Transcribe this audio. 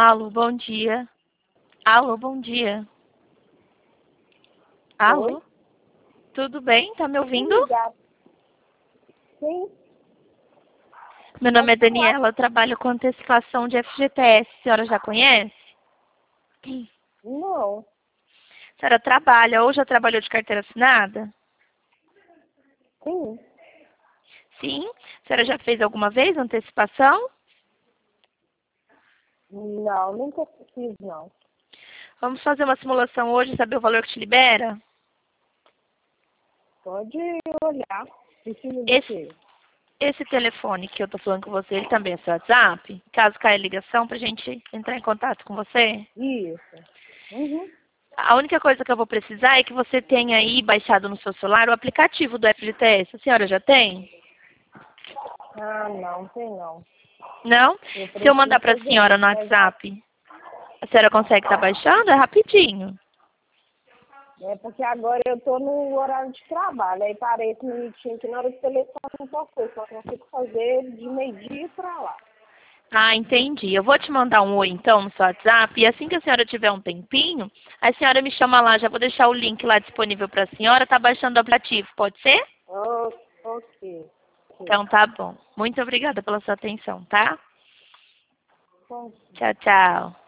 Alô, bom dia. Alô, bom dia. Oi? Alô? Tudo bem? Tá me ouvindo? Obrigada. Sim, Meu nome é pode falar. Daniela, eu trabalho com antecipação de FGTS. A senhora já conhece? Não, A senhora trabalha ou já trabalhou de carteira assinada? sim. Sim. A senhora já fez alguma vez antecipação? Não, nunca fiz, não. Vamos fazer uma simulação hoje, saber o valor que te libera? Pode olhar. Precisa do Esse, quê? esse telefone que eu tô falando com você, ele também é seu WhatsApp? Caso caia a ligação, pra gente entrar em contato com você? Isso. Uhum. A única coisa que eu vou precisar é que você tenha aí baixado no seu celular o aplicativo do FGTS. A senhora já tem? Ah, não, tem não. Não? Eu Se eu mandar preciso para a fazer senhora isso, no mas já... WhatsApp, a senhora consegue estar baixando? É rapidinho. É porque agora eu tô no horário de trabalho. Aí parei esse minutinho que na hora do telefone não passou. Só consigo fazer de meio-dia pra lá. Ah, entendi. Eu vou te mandar um oi então no seu WhatsApp e assim que a senhora tiver um tempinho, a senhora me chama lá. Já vou deixar o link lá disponível para a senhora. Tá baixando o aplicativo, pode ser? Oh, ok. Ok. Então tá bom. Muito obrigada pela sua atenção, tá? Bom, Tchau, tchau.